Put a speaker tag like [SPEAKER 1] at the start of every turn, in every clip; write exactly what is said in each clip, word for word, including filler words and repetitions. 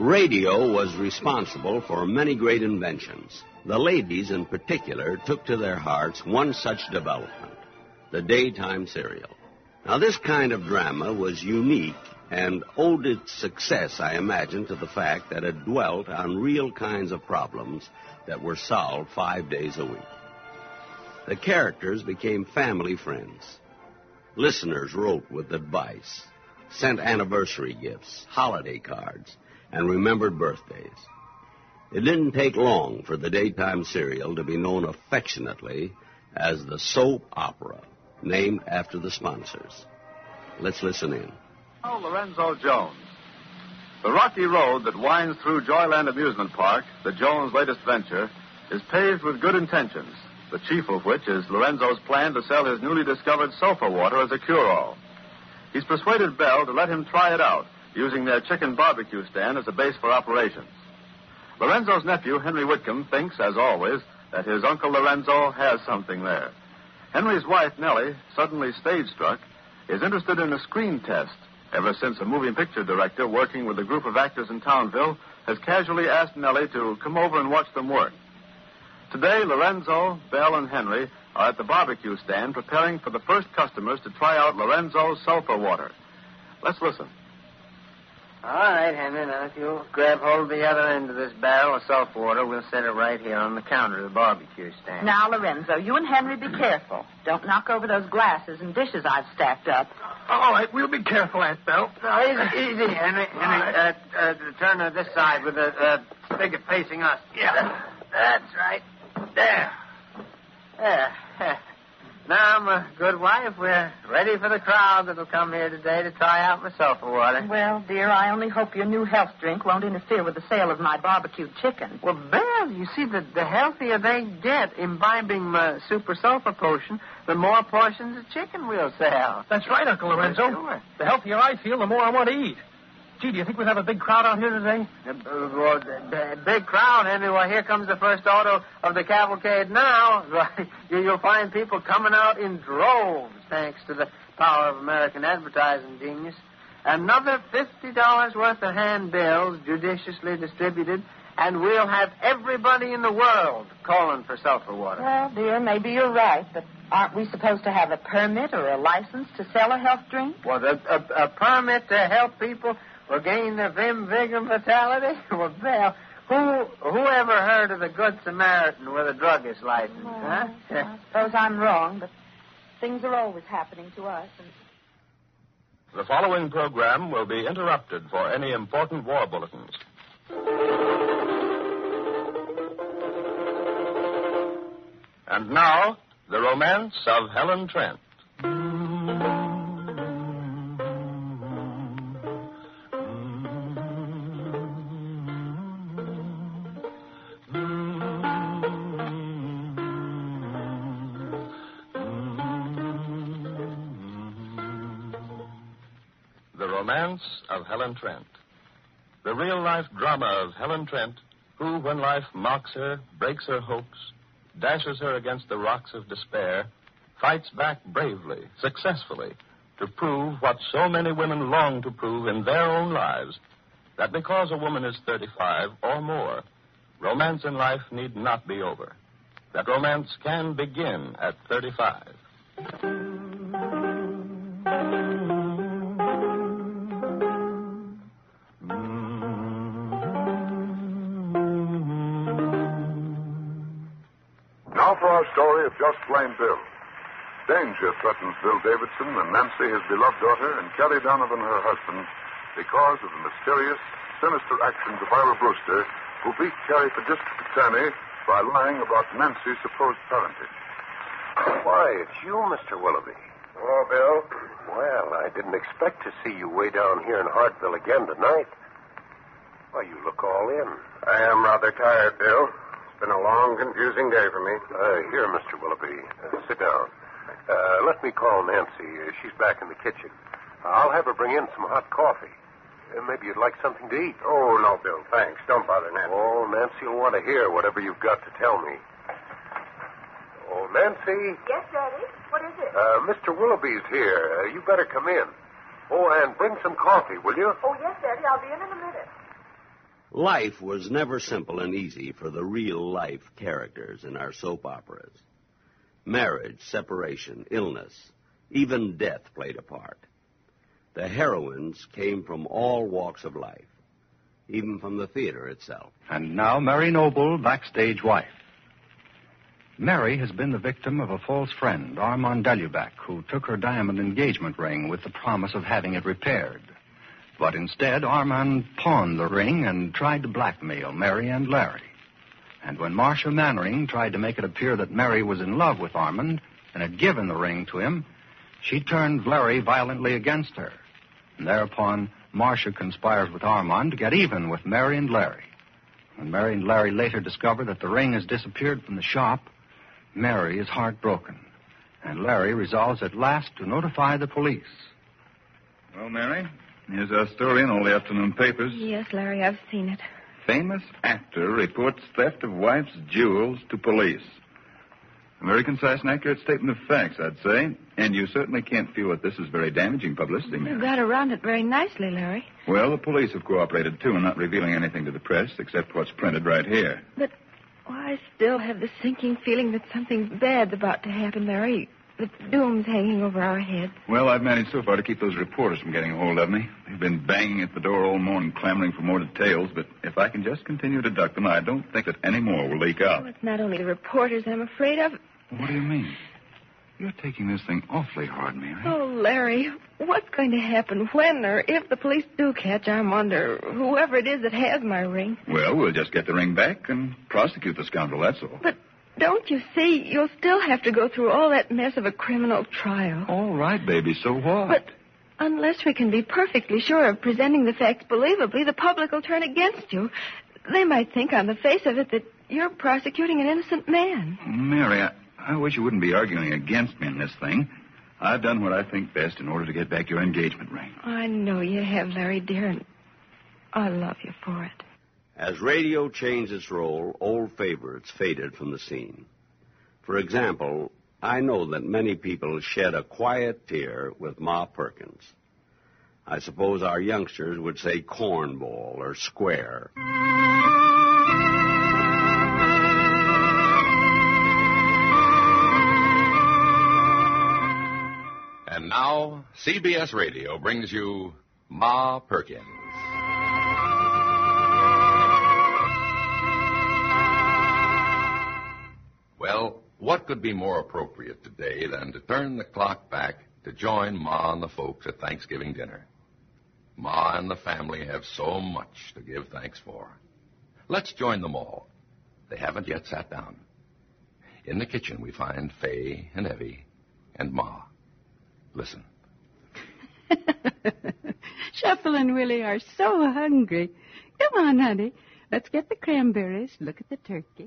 [SPEAKER 1] Radio was responsible for many great inventions. The ladies, in particular, took to their hearts one such development, the daytime serial. Now, this kind of drama was unique and owed its success, I imagine, to the fact that it dwelt on real kinds of problems that were solved five days a week. The characters became family friends. Listeners wrote with advice, sent anniversary gifts, holiday cards, and remembered birthdays. It didn't take long for the daytime serial to be known affectionately as the soap opera, named after the sponsors. Let's listen in.
[SPEAKER 2] Oh, Lorenzo Jones. The rocky road that winds through Joyland Amusement Park, the Jones' latest venture, is paved with good intentions, the chief of which is Lorenzo's plan to sell his newly discovered sulfur water as a cure-all. He's persuaded Bell to let him try it out, using their chicken barbecue stand as a base for operations. Lorenzo's nephew, Henry Whitcomb, thinks, as always, that his Uncle Lorenzo has something there. Henry's wife, Nellie, suddenly stage-struck, is interested in a screen test, ever since a moving picture director working with a group of actors in Townville has casually asked Nellie to come over and watch them work. Today, Lorenzo, Bell, and Henry are at the barbecue stand preparing for the first customers to try out Lorenzo's sulfur water. Let's listen.
[SPEAKER 3] All right, Henry, now if you'll grab hold of the other end of this barrel of sulfur water, we'll set it right here on the counter of the barbecue stand.
[SPEAKER 4] Now, Lorenzo, you and Henry be careful. Don't knock over those glasses and dishes I've stacked up.
[SPEAKER 5] All right, we'll be careful, Aunt Bell.
[SPEAKER 3] No, easy, easy, Henry. Henry, uh, uh, turn to this side with the uh, spigot facing us.
[SPEAKER 5] Yeah,
[SPEAKER 3] that's right. There. There. Now, my good wife, we're ready for the crowd that'll come here today to try out my sulfur water.
[SPEAKER 4] Well, dear, I only hope your new health drink won't interfere with the sale of my barbecued chicken.
[SPEAKER 3] Well, Belle, you see, the, the healthier they get imbibing my super sulfur potion, the more portions of chicken we'll sell.
[SPEAKER 5] That's right, Uncle Lorenzo.
[SPEAKER 3] Sure.
[SPEAKER 5] The healthier I feel, the more I want to eat. Gee, do you think we'll have a big crowd out here today?
[SPEAKER 3] Uh, well, the, the big crowd, Henry. Well, here comes the first auto of the cavalcade now. you, you'll find people coming out in droves, thanks to the power of American advertising genius. Another fifty dollars worth of handbills judiciously distributed, and we'll have everybody in the world calling for sulfur water.
[SPEAKER 4] Well, dear, maybe you're right, but aren't we supposed to have a permit or a license to sell a health drink?
[SPEAKER 3] Well, a, a, a permit to help people gain their vim, vigor, and vitality? Well, Belle, who, who ever heard of the Good Samaritan with a druggist license,
[SPEAKER 4] well,
[SPEAKER 3] huh?
[SPEAKER 4] I suppose I'm wrong, but things are always happening to us. And...
[SPEAKER 6] The following program will be interrupted for any important war bulletins. And now, the romance of Helen Trent. The romance of Helen Trent. The real-life drama of Helen Trent, who, when life mocks her, breaks her hopes, dashes her against the rocks of despair, fights back bravely, successfully, to prove what so many women long to prove in their own lives, that because a woman is thirty-five or more, romance in life need not be over. That romance can begin at thirty-five.
[SPEAKER 7] Now for our story of Just Plain Bill. Danger threatens Bill Davidson and Nancy, his beloved daughter, and Kelly Donovan, her husband, because of the mysterious, sinister actions of Ira Brewster, who beat Kelly for district attorney by lying about Nancy's supposed parentage.
[SPEAKER 8] Why, it's you, Mister Willoughby.
[SPEAKER 7] Hello, Bill.
[SPEAKER 8] Well, I didn't expect to see you way down here in Hartville again tonight. Why, you look all in.
[SPEAKER 7] I am rather tired, Bill. It's been a long, confusing day for me.
[SPEAKER 8] Uh, here, Mister Willoughby. Uh, sit down. Uh, let me call Nancy. Uh, she's back in the kitchen. I'll have her bring in some hot coffee. Uh, maybe you'd like something to eat.
[SPEAKER 7] Oh, no, Bill, thanks. Don't bother, Nancy.
[SPEAKER 8] Oh, Nancy will want to hear whatever you've got to tell me. Oh, Nancy.
[SPEAKER 9] Yes, Daddy? What is it?
[SPEAKER 8] Uh, Mister Willoughby's here. Uh, you better come in. Oh, and bring some coffee, will you?
[SPEAKER 9] Oh, yes, Daddy. I'll be in in a minute.
[SPEAKER 1] Life was never simple and easy for the real-life characters in our soap operas. Marriage, separation, illness, even death played a part. The heroines came from all walks of life, even from the theater itself.
[SPEAKER 9] And now Mary Noble, backstage wife. Mary has been the victim of a false friend, Armand Dalubac, who took her diamond engagement ring with the promise of having it repaired. But instead, Armand pawned the ring and tried to blackmail Mary and Larry. And when Marcia Mannering tried to make it appear that Mary was in love with Armand and had given the ring to him, she turned Larry violently against her. And thereupon, Marcia conspires with Armand to get even with Mary and Larry. When Mary and Larry later discover that the ring has disappeared from the shop, Mary is heartbroken, and Larry resolves at last to notify the police.
[SPEAKER 10] Well, Mary, here's our story in all the afternoon papers.
[SPEAKER 11] Yes, Larry, I've seen it.
[SPEAKER 10] Famous actor reports theft of wife's jewels to police. A very concise and accurate statement of facts, I'd say. And you certainly can't feel that this is very damaging publicity, Mary.
[SPEAKER 11] You got around it very nicely, Larry.
[SPEAKER 10] Well, the police have cooperated, too, in not revealing anything to the press except what's printed right here.
[SPEAKER 11] But oh, I still have the sinking feeling that something bad's about to happen, Larry. The doom's hanging over our heads.
[SPEAKER 10] Well, I've managed so far to keep those reporters from getting a hold of me. They've been banging at the door all morning, clamoring for more details. But if I can just continue to duck them, I don't think that any more will leak out.
[SPEAKER 11] Oh, it's not only the reporters I'm afraid of.
[SPEAKER 10] What do you mean? You're taking this thing awfully hard, Mary.
[SPEAKER 11] Oh, Larry, what's going to happen when or if the police do catch Armand or whoever it is that has my ring?
[SPEAKER 10] Well, we'll just get the ring back and prosecute the scoundrel, that's all.
[SPEAKER 11] But don't you see, you'll still have to go through all that mess of a criminal trial.
[SPEAKER 10] All right, baby, so what?
[SPEAKER 11] But unless we can be perfectly sure of presenting the facts believably, the public will turn against you. They might think on the face of it that you're prosecuting an innocent man.
[SPEAKER 10] Mary, I... I wish you wouldn't be arguing against me in this thing. I've done what I think best in order to get back your engagement ring.
[SPEAKER 11] I know you have, Larry, dear, and I love you for it.
[SPEAKER 1] As radio changed its role, old favorites faded from the scene. For example, I know that many people shed a quiet tear with Ma Perkins. I suppose our youngsters would say cornball or square.
[SPEAKER 12] And now, C B S Radio brings you Ma Perkins. Well, what could be more appropriate today than to turn the clock back to join Ma and the folks at Thanksgiving dinner? Ma and the family have so much to give thanks for. Let's join them all. They haven't yet sat down. In the kitchen, we find Fay and Evie and Ma. Listen.
[SPEAKER 13] Shuffle and Willie are so hungry. Come on, honey. Let's get the cranberries. Look at the turkey.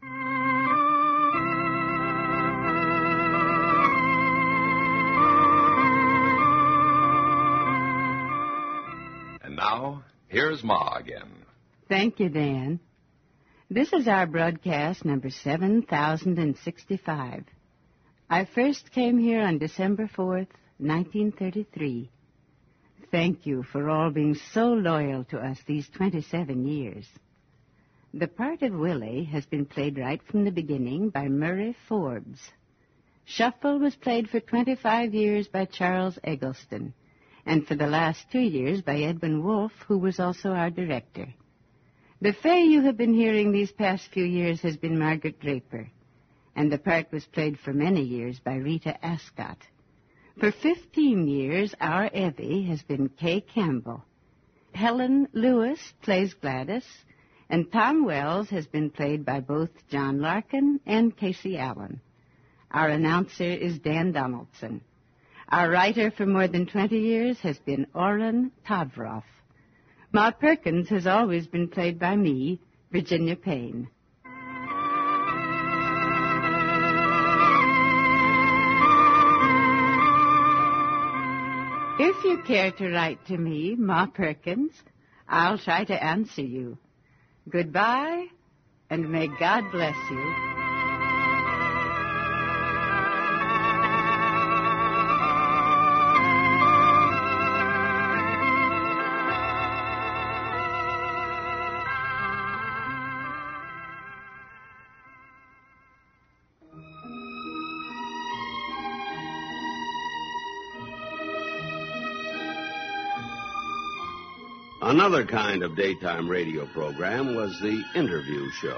[SPEAKER 12] And now, here's Ma again.
[SPEAKER 13] Thank you, Dan. This is our broadcast number seven thousand sixty-five. I first came here on December fourth, nineteen thirty-three. Thank you for all being so loyal to us these twenty-seven years. The part of Willie has been played right from the beginning by Murray Forbes. Shuffle was played for twenty-five years by Charles Eggleston, and for the last two years by Edwin Wolfe, who was also our director. The Fay you have been hearing these past few years has been Margaret Draper, and the part was played for many years by Rita Ascott. For fifteen years, our Evie has been Kay Campbell. Helen Lewis plays Gladys, and Tom Wells has been played by both John Larkin and Casey Allen. Our announcer is Dan Donaldson. Our writer for more than twenty years has been Orrin Todroff. Ma Perkins has always been played by me, Virginia Payne. If you care to write to me, Ma Perkins, I'll try to answer you. Goodbye, and may God bless you.
[SPEAKER 1] Another kind of daytime radio program was the interview show.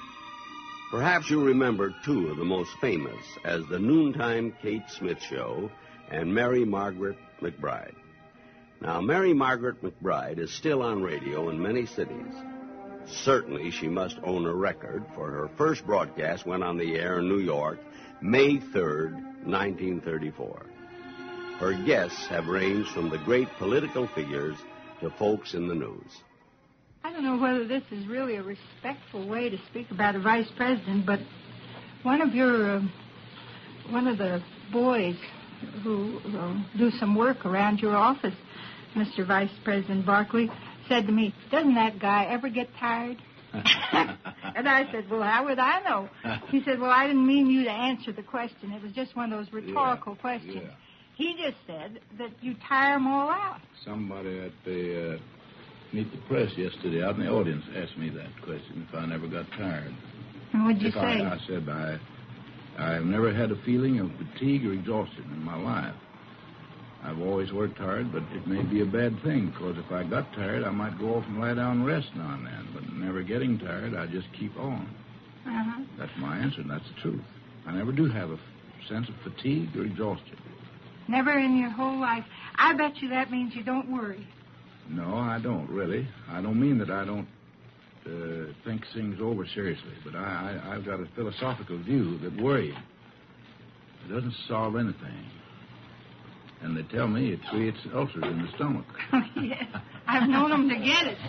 [SPEAKER 1] Perhaps you remember two of the most famous as the Noontime Kate Smith Show and Mary Margaret McBride. Now, Mary Margaret McBride is still on radio in many cities. Certainly, she must own a record, for her first broadcast went on the air in New York May third, nineteen thirty-four. Her guests have ranged from the great political figures to folks in the news.
[SPEAKER 14] I don't know whether this is really a respectful way to speak about a vice president, but one of your, uh, one of the boys who uh, do some work around your office, Mister Vice President Barkley, said to me, doesn't that guy ever get tired? And I said, well, how would I know? He said, well, I didn't mean you to answer the question. It was just one of those rhetorical yeah, questions. Yeah. He just said that you tire them all out.
[SPEAKER 15] Somebody at the uh, Meet the Press yesterday out in the audience asked me that question, if I never got tired.
[SPEAKER 14] And what'd you
[SPEAKER 15] if
[SPEAKER 14] say?
[SPEAKER 15] I, I said I, I've never had a feeling of fatigue or exhaustion in my life. I've always worked hard, but it may be a bad thing, because if I got tired, I might go off and lie down and rest now and then. But never getting tired, I just keep on.
[SPEAKER 14] Uh-huh.
[SPEAKER 15] That's my answer, and that's the truth. I never do have a f- sense of fatigue or exhaustion.
[SPEAKER 14] Never in your whole life. I bet you that means you don't worry.
[SPEAKER 15] No, I don't, really. I don't mean that I don't uh, think things over seriously, but I, I, I've got a philosophical view that worrying it doesn't solve anything. And they tell me it creates ulcers in the stomach.
[SPEAKER 14] Oh, yes. I've known them to get it.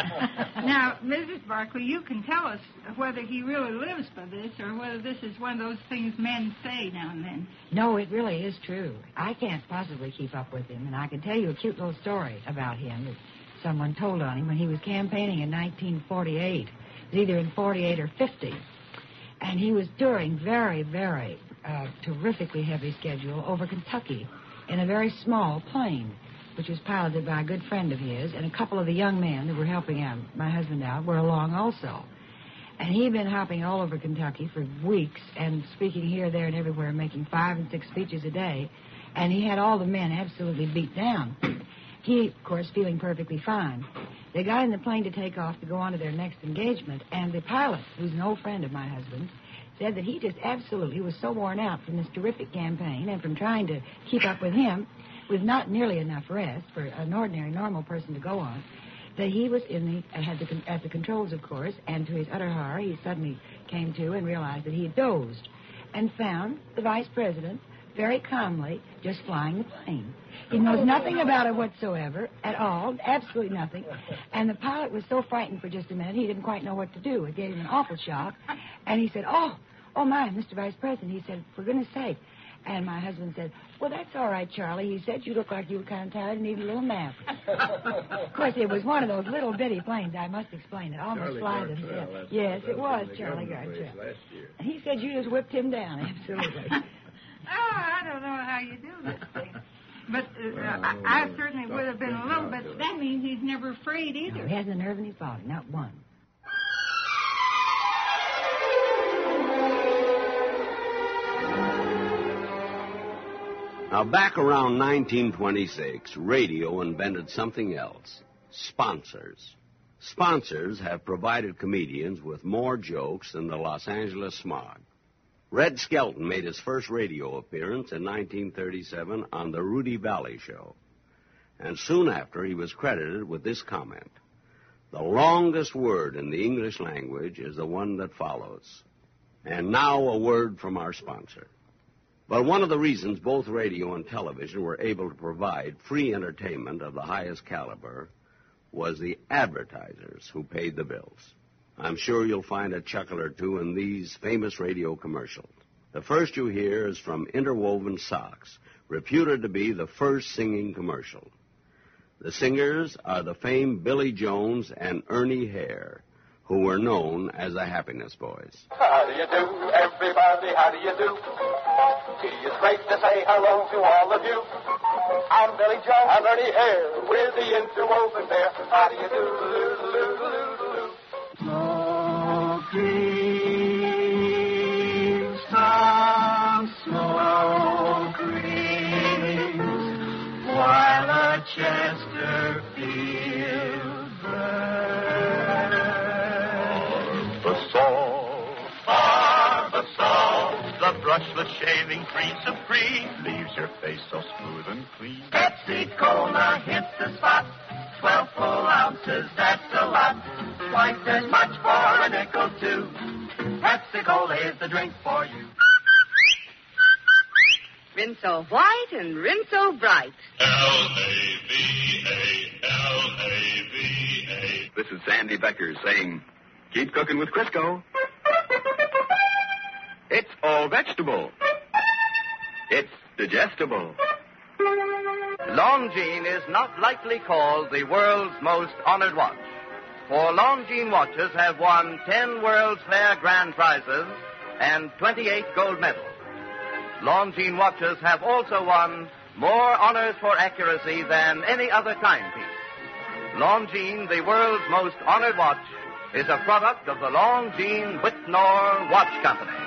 [SPEAKER 14] Now, Missus Barkley, you can tell us whether he really lives by this or whether this is one of those things men say now and then.
[SPEAKER 16] No, it really is true. I can't possibly keep up with him, and I can tell you a cute little story about him that someone told on him when he was campaigning in nineteen forty-eight. It was either in forty-eight or fifty. And he was touring very, very uh, terrifically heavy schedule over Kentucky in a very small plane, which was piloted by a good friend of his, and a couple of the young men that were helping out, my husband out, were along also. And he'd been hopping all over Kentucky for weeks and speaking here, there, and everywhere, making five and six speeches a day, and he had all the men absolutely beat down. He, of course, feeling perfectly fine. They got in the plane to take off to go on to their next engagement, and the pilot, who's an old friend of my husband's, said that he just absolutely was so worn out from this terrific campaign and from trying to keep up with him with not nearly enough rest for an ordinary, normal person to go on, that he was in the, had the, at the controls, of course, and to his utter horror, he suddenly came to and realized that he had dozed and found the vice president very calmly just flying the plane. He knows nothing about it whatsoever at all, absolutely nothing. And the pilot was so frightened for just a minute, he didn't quite know what to do. It gave him an awful shock. And he said, oh, oh, my, Mister Vice President. He said, for goodness sake. And my husband said, well, that's all right, Charlie. He said, you look like you were kind of tired and needed a little nap. Of course, it was one of those little bitty planes, I must explain it, almost fly themselves. Yes, it was Charlie Gartrell. And he said you just whipped him down, absolutely.
[SPEAKER 14] Oh, I don't know how you do this thing. But uh, well, I, I certainly would have been a little bit. That means he's never afraid either.
[SPEAKER 16] No, he hasn't a nerve in his body, not one.
[SPEAKER 1] Now, back around nineteen twenty-six, radio invented something else. Sponsors. Sponsors have provided comedians with more jokes than the Los Angeles smog. Red Skelton made his first radio appearance in nineteen thirty-seven on the Rudy Valley Show. And soon after, he was credited with this comment. The longest word in the English language is the one that follows. And now a word from our sponsor. But one of the reasons both radio and television were able to provide free entertainment of the highest caliber was the advertisers who paid the bills. I'm sure you'll find a chuckle or two in these famous radio commercials. The first you hear is from Interwoven Socks, reputed to be the first singing commercial. The singers are the famed Billy Jones and Ernie Hare, who were known as the Happiness Boys.
[SPEAKER 17] How do you do, everybody? How do you do? Gee, it's great to say hello to all of you. I'm Billy Jones. I'm Ernie Hare. We're the Interwoven Pair. How do you do? do, do, do, do, do.
[SPEAKER 18] Smoke rings, some smoke rings, while a
[SPEAKER 17] Chesterfield brand. Barbasol, Barbasol, the brushless shaving cream supreme, leaves your face so smooth and clean. Pepsi-Cola hits the spot, twelve full ounces, that's a lot. Twice as much for a nickel, too. Pepsi-Cola is the drink for you.
[SPEAKER 19] Rinse so white and rinse so bright.
[SPEAKER 17] L A V A, L A V A.
[SPEAKER 10] This is Sandy Becker saying, keep cooking with Crisco. It's all vegetable. It's digestible.
[SPEAKER 20] Longines is not lightly called the world's most honored watch. For Longines watches have won ten World's Fair grand prizes and twenty-eight gold medals. Longines watches have also won more honors for accuracy than any other timepiece. Longines, the world's most honored watch, is a product of the Longines Whitnor Watch Company.